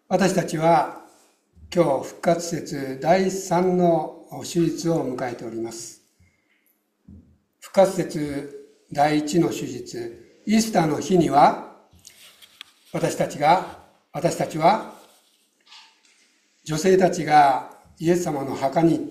私たちは今日復活節第3の主日を迎えております。復活節第1の主日、イースターの日には私たちは女性たちがイエス様の墓に行って、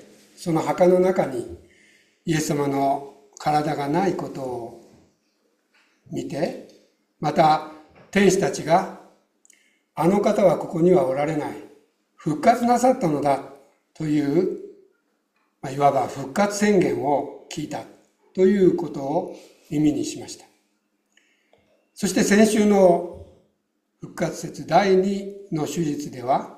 その墓の中にイエス様の体がないことを見て、また天使たちがあの方はここにはおられない、復活なさったのだという、いわば復活宣言を聞いたということを耳にしました。そして先週の復活節第2の主日では、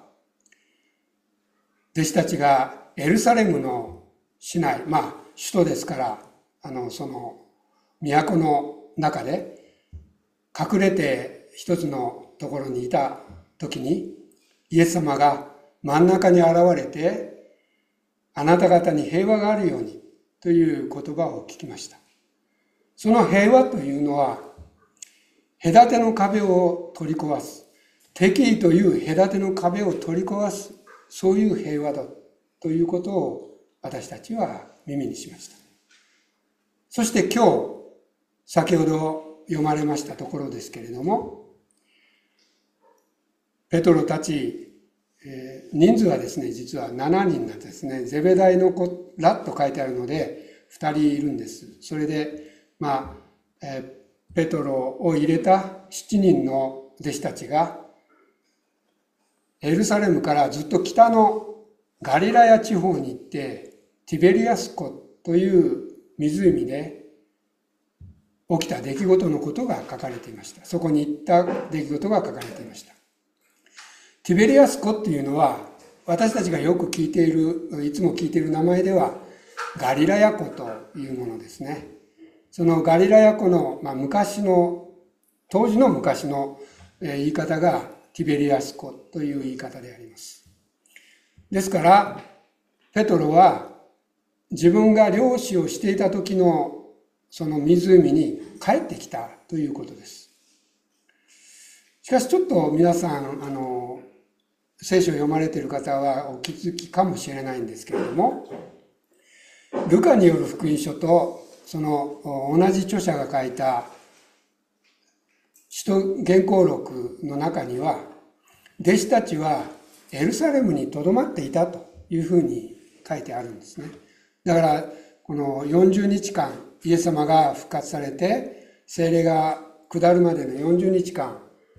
弟子たちがエルサレムの市内、首都ですから、その都の中で隠れて一つのところにいた時に、イエス様が真ん中に現れて、あなた方に平和があるようにという言葉を聞きました。その平和というのは、隔ての壁を取り壊す、敵意という隔ての壁を取り壊す、そういう平和だということを私たちは耳にしました。そして今日、先ほど読まれましたところですけれども、ペトロたち、人数はですね、実は7人なんですね。ゼベダイの子らと書いてあるので、2人いるんです。それで、ペトロを入れた7人の弟子たちが、エルサレムからずっと北のガリラヤ地方に行って、ティベリアス湖という湖で起きた出来事のことが書かれていました。そこに行った出来事が書かれていました。ティベリアス湖っていうのは、私たちがよく聞いている、いつも聞いている名前では、ガリラヤ湖というものですね。そのガリラヤ湖の、当時の昔の言い方がティベリアス湖という言い方であります。ですから、ペトロは自分が漁師をしていた時のその湖に帰ってきたということです。しかしちょっと皆さん、聖書を読まれている方はお気づきかもしれないんですけれども、ルカによる福音書とその同じ著者が書いた使徒言行録の中には、弟子たちはエルサレムにとどまっていたというふうに書いてあるんですね。だからこの40日間、イエス様が復活されて聖霊が下るまでの40日間、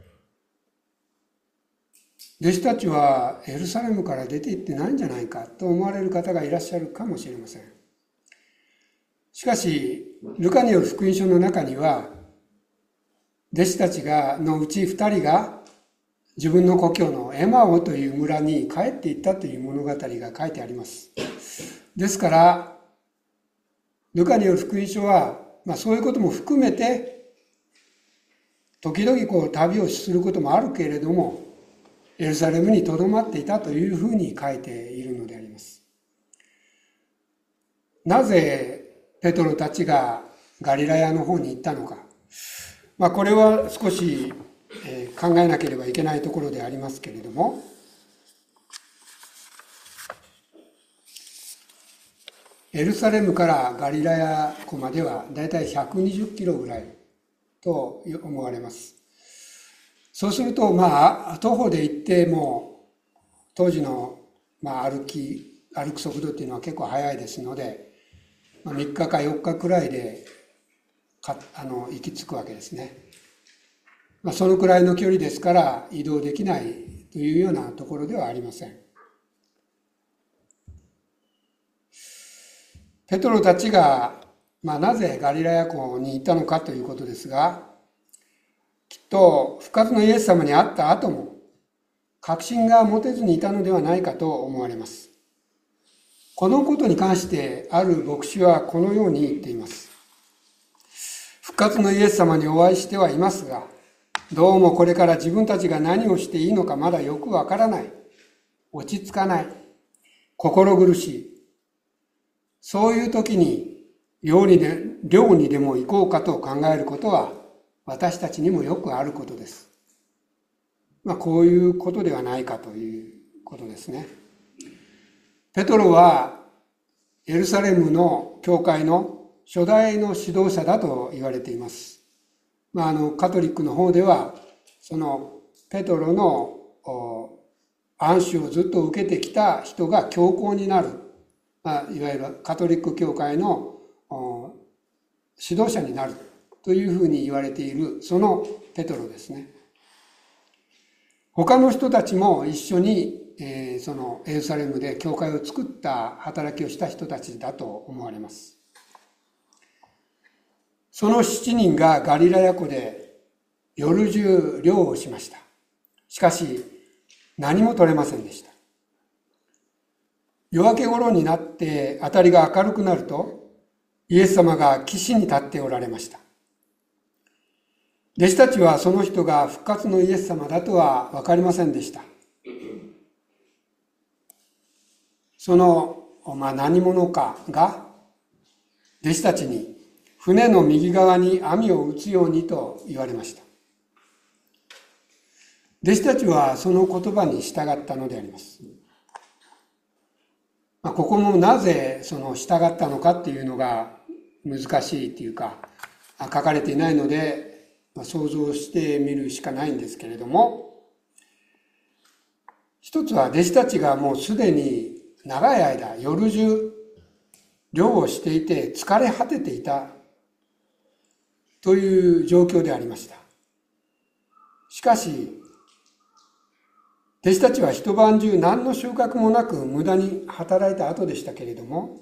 弟子たちはエルサレムから出て行ってないんじゃないかと思われる方がいらっしゃるかもしれません。しかし、ルカによる福音書の中には、弟子たちのうち2人が自分の故郷のエマオという村に帰っていったという物語が書いてあります。ですから、ルカによる福音書は、そういうことも含めて、時々旅をすることもあるけれども、エルサレムにとどまっていたというふうに書いているのであります。なぜペトロたちがガリラヤの方に行ったのか。これは少し考えなければいけないところでありますけれども、エルサレムからガリラヤ湖まではだいたい120キロぐらいと思われます。そうすると、徒歩で行っても、当時の、歩く速度っていうのは結構速いですので、3日か4日くらいで行き着くわけですね。そのくらいの距離ですから移動できないというようなところではありません。ペトロたちが、なぜガリラヤ湖に行ったのかということですが、きっと復活のイエス様に会った後も確信が持てずにいたのではないかと思われます。このことに関してある牧師はこのように言っています。復活のイエス様にお会いしてはいますが、どうもこれから自分たちが何をしていいのかまだよくわからない。落ち着かない。心苦しい。そういう時に漁にでも行こうかと考えることは私たちにもよくあることです。 こういうことではないかということですね。ペトロはエルサレムの教会の初代の指導者だと言われています。カトリックの方ではそのペトロの暗示をずっと受けてきた人が教皇になる、いわゆるカトリック教会の指導者になるというふうに言われているそのペトロですね。他の人たちも一緒にそのエルサレムで教会を作った働きをした人たちだと思われます。その7人がガリラヤ湖で夜中漁をしました。しかし何も取れませんでした。夜明け頃になって辺りが明るくなると、イエス様が岸に立っておられました。弟子たちはその人が復活のイエス様だとは分かりませんでした。その、何者かが弟子たちに船の右側に網を打つようにと言われました。弟子たちはその言葉に従ったのであります。ここもなぜその従ったのかっていうのが難しいっていうか、書かれていないので、想像してみるしかないんですけれども、一つは弟子たちがもうすでに長い間夜中漁をしていて疲れ果てていたという状況でありました。しかし弟子たちは一晩中何の収穫もなく無駄に働いた後でしたけれども、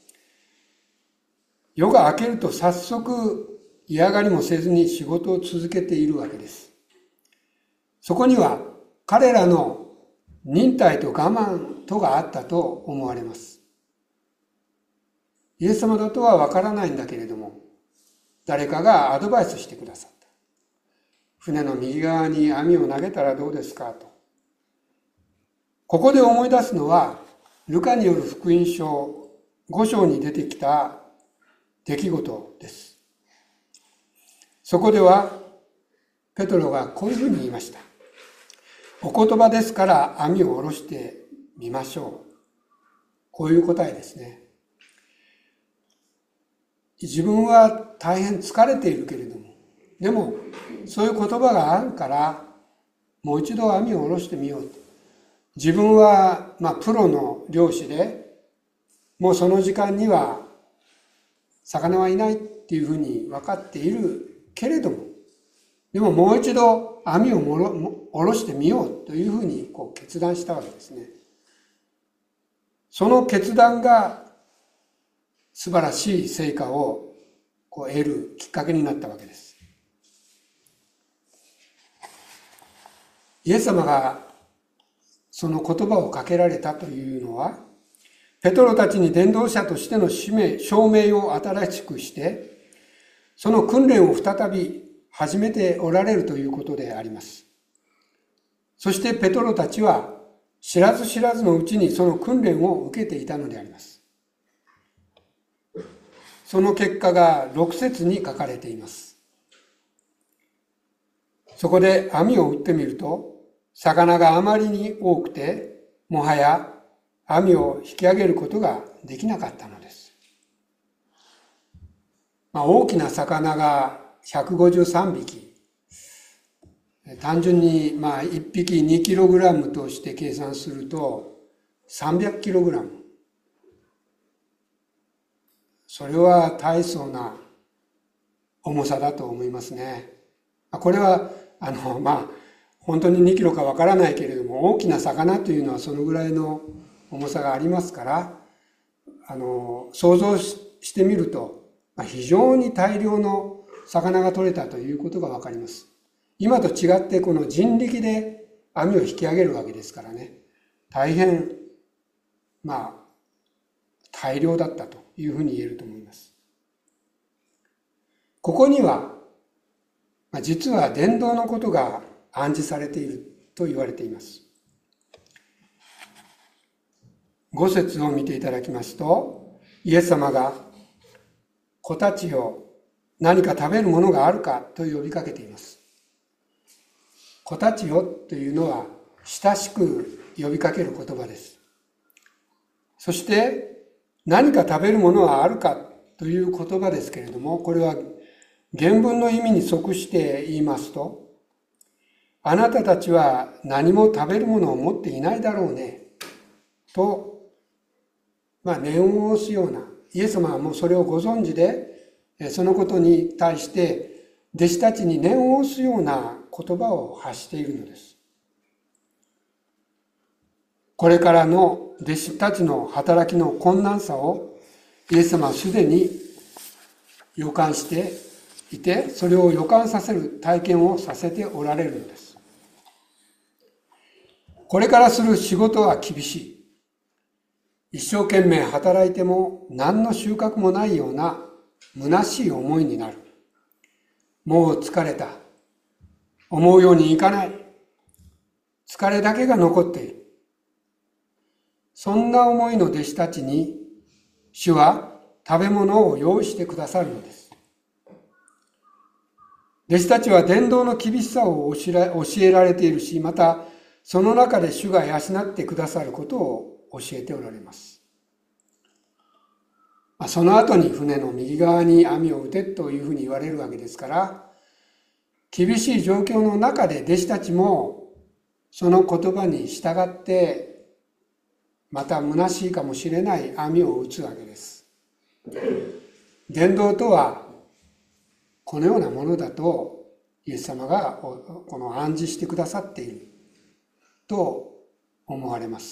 夜が明けると早速嫌がりもせずに仕事を続けているわけです。そこには彼らの忍耐と我慢とがあったと思われます。イエス様だとはわからないんだけれども、誰かがアドバイスしてくださった。船の右側に網を投げたらどうですかと。ここで思い出すのは、ルカによる福音書5章に出てきた出来事です。そこでは、ペトロがこういうふうに言いました。お言葉ですから網を下ろしてみましょう。こういう答えですね。自分は大変疲れているけれども、でもそういう言葉があるから、もう一度網を下ろしてみようと。自分はプロの漁師で、もうその時間には魚はいないっていうふうに分かっているけれども、でももう一度網を下ろしてみようというふうに決断したわけですね。その決断が素晴らしい成果を得るきっかけになったわけです。イエス様がその言葉をかけられたというのは、ペトロたちに伝道者としての証明を新しくして、その訓練を再び始めておられるということであります。そしてペトロたちは知らず知らずのうちにその訓練を受けていたのであります。その結果が6節に書かれています。そこで網を打ってみると、魚があまりに多くて、もはや網を引き上げることができなかったのです。大きな魚が153匹。単純に1匹2キログラムとして計算すると300キログラム。それは大層な重さだと思いますね。これは本当に2キロかわからないけれども、大きな魚というのはそのぐらいの重さがありますから、想像してみると、非常に大量の魚が取れたということがわかります。今と違ってこの人力で網を引き上げるわけですからね、大変大量だったというふうに言えると思います。ここには実は伝道のことが暗示されていると言われています。5節を見ていただきますと、イエス様が子たちを何か食べるものがあるかと呼びかけています。 子たちよというのは親しく呼びかける言葉です。そして何か食べるものはあるかという言葉ですけれども、これは原文の意味に即して言いますと、あなたたちは何も食べるものを持っていないだろうねと、念を押すような、イエス様はもうそれをご存知で、そのことに対して弟子たちに念を押すような言葉を発しているのです。これからの弟子たちの働きの困難さをイエス様はすでに予感していて、それを予感させる体験をさせておられるのです。これからする仕事は厳しい。一生懸命働いても何の収穫もないような虚しい思いになる。もう疲れた。思うようにいかない。疲れだけが残っている。そんな思いの弟子たちに主は食べ物を用意してくださるのです。弟子たちは伝道の厳しさを教えられているし、またその中で主が養ってくださることを教えておられます。その後に船の右側に網を打てというふうに言われるわけですから、厳しい状況の中で弟子たちもその言葉に従って、また虚しいかもしれない網を打つわけです。伝道とはこのようなものだとイエス様がこの暗示してくださっていると思われます。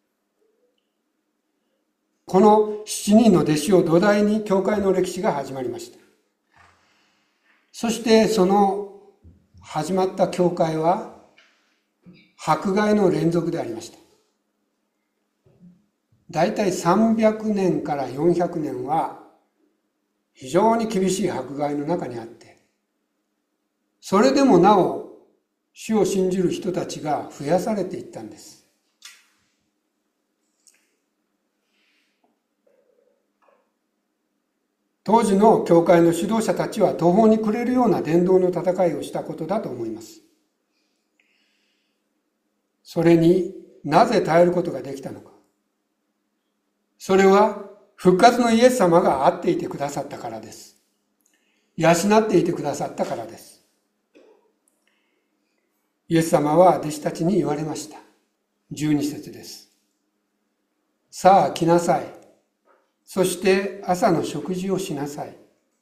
この7人の弟子を土台に教会の歴史が始まりました。そしてその始まった教会は迫害の連続でありました。だいたい300年から400年は非常に厳しい迫害の中にあって、それでもなお主を信じる人たちが増やされていったんです。当時の教会の指導者たちは途方に暮れるような伝道の戦いをしたことだと思います。それになぜ耐えることができたのか。それは復活のイエス様が会っていてくださったからです。養っていてくださったからです。イエス様は弟子たちに言われました。12節です。さあ来なさい。そして朝の食事をしなさい。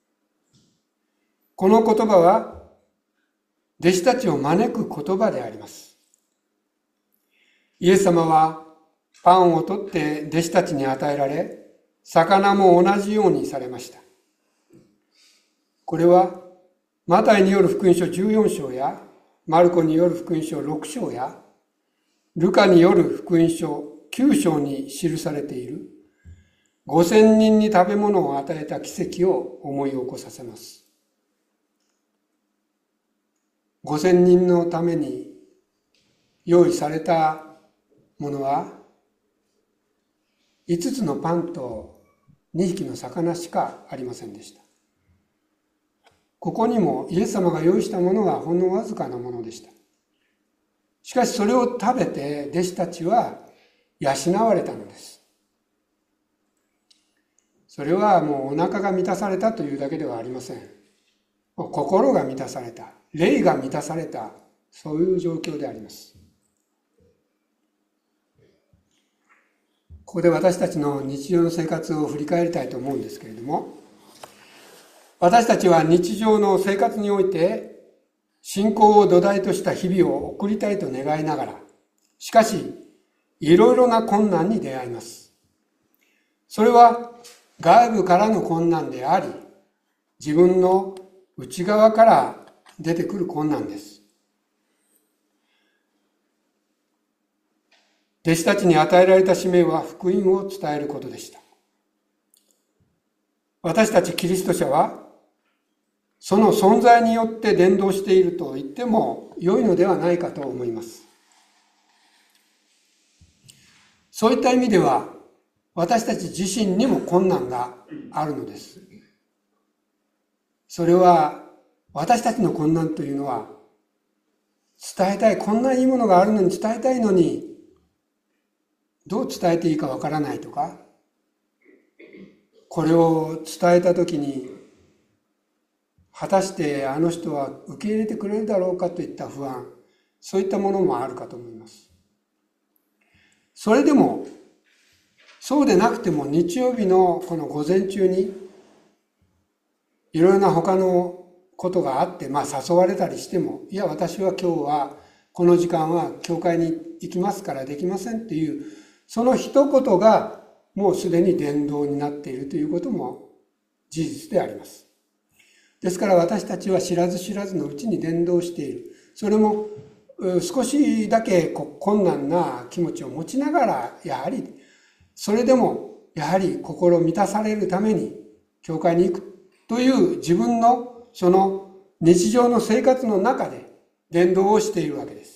この言葉は弟子たちを招く言葉であります。イエス様はパンを取って弟子たちに与えられ、魚も同じようにされました。これはマタイによる福音書14章やマルコによる福音書6章やルカによる福音書9章に記されている5000人に食べ物を与えた奇跡を思い起こさせます。5000人のために用意されたものは5つのパンと2匹の魚しかありませんでした。ここにもイエス様が用意したものはほんのわずかなものでした。しかしそれを食べて弟子たちは養われたのです。それはもうお腹が満たされたというだけではありません。心が満たされた、霊が満たされた、そういう状況であります。ここで私たちの日常の生活を振り返りたいと思うんですけれども、私たちは日常の生活において信仰を土台とした日々を送りたいと願いながら、しかしいろいろな困難に出会います。それは外部からの困難であり、自分の内側から出てくる困難です。弟子たちに与えられた使命は福音を伝えることでした。私たちキリスト者はその存在によって伝道していると言っても良いのではないかと思います。そういった意味では私たち自身にも困難があるのです。それは私たちの困難というのは伝えたい、こんないいものがあるのに伝えたいのに、どう伝えていいかわからないとか、これを伝えたときに、果たしてあの人は受け入れてくれるだろうかといった不安、そういったものもあるかと思います。それでも、そうでなくても日曜日のこの午前中に、いろいろな他のことがあって、誘われたりしても、いや、私は今日は、この時間は教会に行きますからできませんっていう、その一言がもうすでに伝道になっているということも事実であります。ですから私たちは知らず知らずのうちに伝道している。それも少しだけ困難な気持ちを持ちながら、やはり、それでもやはり心満たされるために教会に行くという自分のその日常の生活の中で伝道をしているわけです。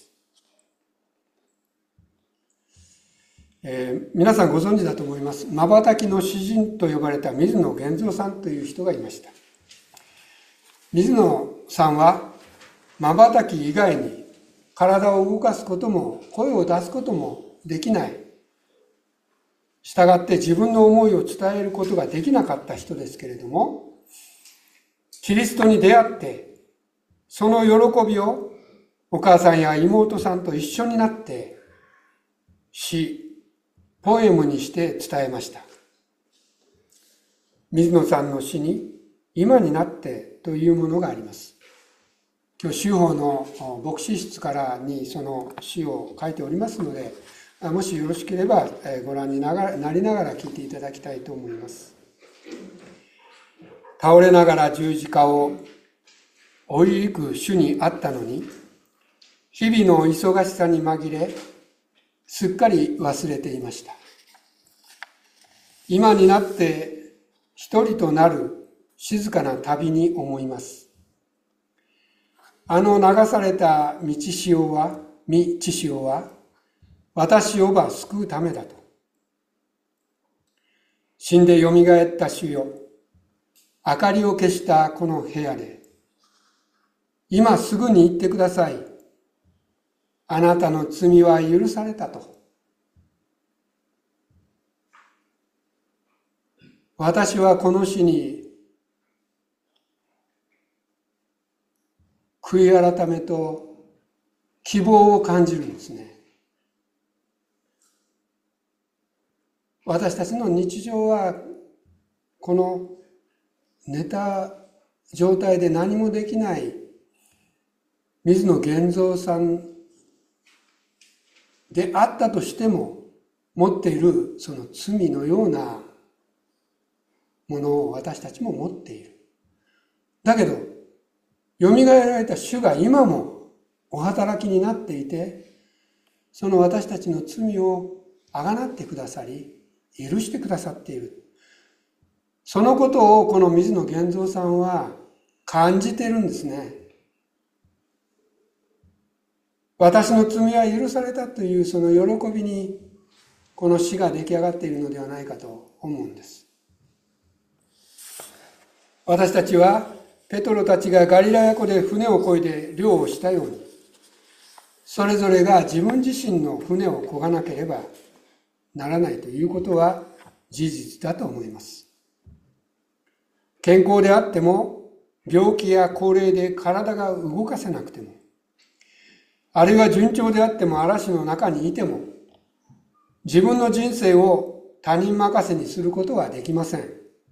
皆さんご存知だと思います。瞬きの詩人と呼ばれた水野源三さんという人がいました。水野さんは瞬き以外に体を動かすことも声を出すこともできない。したがって自分の思いを伝えることができなかった人ですけれども、キリストに出会って、その喜びをお母さんや妹さんと一緒になって詩、ポエムにして伝えました。水野さんの詩に今になってというものがあります。今日修法の牧師室からにその詩を書いておりますので、もしよろしければご覧になりながら聞いていただきたいと思います。倒れながら十字架を追い行く主にあったのに、日々の忙しさに紛れ、すっかり忘れていました。今になって一人となる静かな旅に思います。あの流された道潮は、私をば救うためだと。死んでよみがえった主よ、明かりを消したこの部屋で、今すぐに行ってください。あなたの罪は許されたと。私はこの詩に悔い改めと希望を感じるんですね。私たちの日常はこの寝た状態で何もできない水野源三さんであったとしても、持っているその罪のようなものを私たちも持っている。だけど、よみがえられた主が今もお働きになっていて、その私たちの罪をあがなってくださり、許してくださっている。そのことをこの水野源三さんは感じているんですね。私の罪は許されたというその喜びにこの詩が出来上がっているのではないかと思うんです。私たちはペトロたちがガリラヤ湖で船を漕いで漁をしたように、それぞれが自分自身の船を漕がなければならないということは事実だと思います。健康であっても、病気や高齢で体が動かせなくても、あるいは順調であっても嵐の中にいても、自分の人生を他人任せにすることはできません。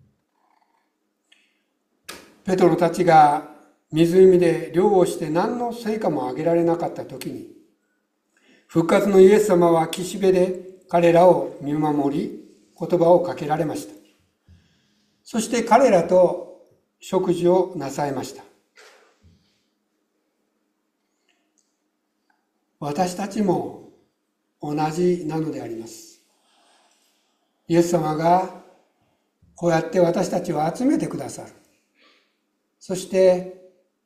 ペトロたちが湖で漁をして何の成果も上げられなかった時に、復活のイエス様は岸辺で彼らを見守り、言葉をかけられました。そして彼らと食事をなさいました。私たちも同じなのであります。イエス様がこうやって私たちを集めてくださる。そして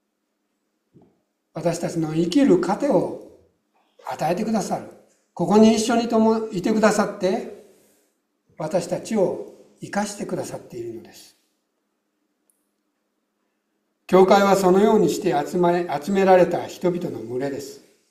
私たちの生きる糧を与えてくださる。ここに一緒にいてくださって、私たちを生かしてくださっているのです。教会はそのようにして集められた人々の群れです。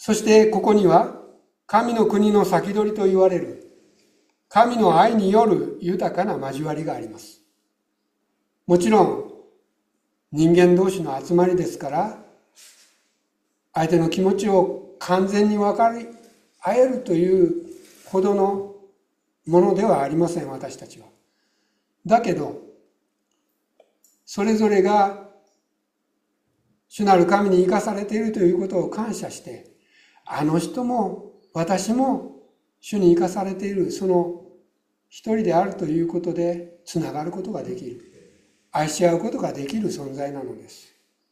そしてここには神の国の先取りと言われる神の愛による豊かな交わりがあります。もちろん人間同士の集まりですから、相手の気持ちを完全に分かり合えるというほどのものではありません、私たちは。だけど、それぞれが主なる神に生かされているということを感謝して、あの人も私も主に生かされている、その一人であるということでつながることができる。愛し合うことができる存在なのです。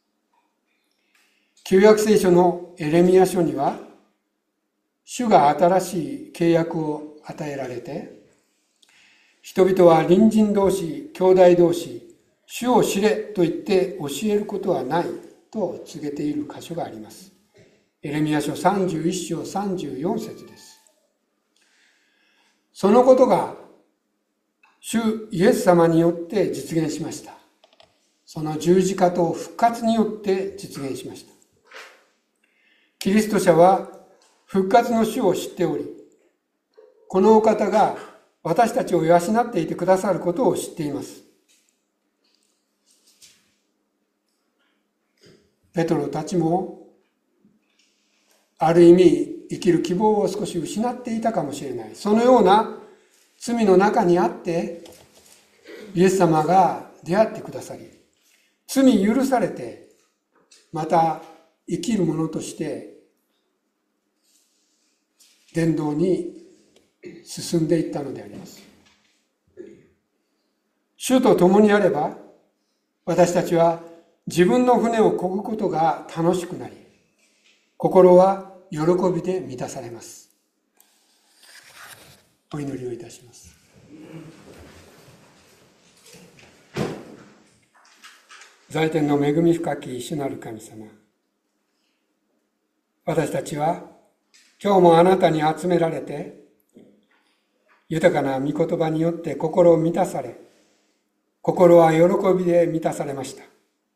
旧約聖書のエレミヤ書には、主が新しい契約を与えられて、人々は隣人同士、兄弟同士、主を知れと言って教えることはないと告げている箇所があります。エレミヤ書31章34節です。そのことが主イエス様によって実現しました。その十字架と復活によって実現しました。キリスト者は復活の主を知っており、このお方が私たちを養っていてくださることを知っています。ペトロたちもある意味生きる希望を少し失っていたかもしれない。そのような罪の中にあってイエス様が出会ってくださり、罪許されてまた生きる者として伝道に進んでいったのであります。主と共にあれば、私たちは自分の船を漕ぐことが楽しくなり、心は喜びで満たされます。お祈りをいたします。在天の恵み深き主なる神様、私たちは今日もあなたに集められて、豊かな御言葉によって心を満たされ、心は喜びで満たされました。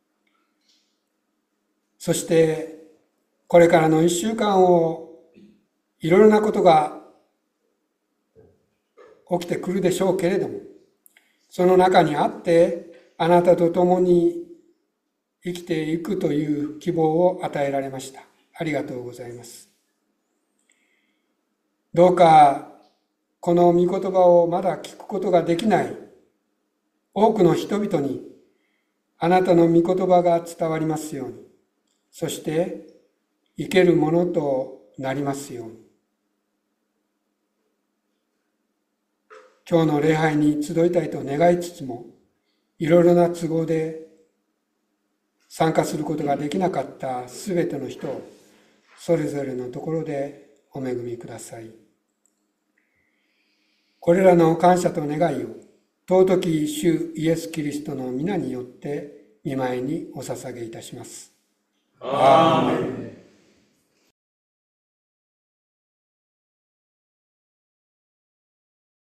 そしてこれからの1週間をいろいろなことが起きてくるでしょうけれども、その中にあってあなたと共に生きていくという希望を与えられました。ありがとうございます。どうかこの御言葉をまだ聞くことができない多くの人々にあなたの御言葉が伝わりますように、そして生けるものとなりますように。今日の礼拝に集いたいと願いつつも、いろいろな都合で参加することができなかったすべての人をそれぞれのところでお恵みください。これらの感謝と願いを尊き主イエス・キリストの皆によって御前にお捧げいたします。アーメン。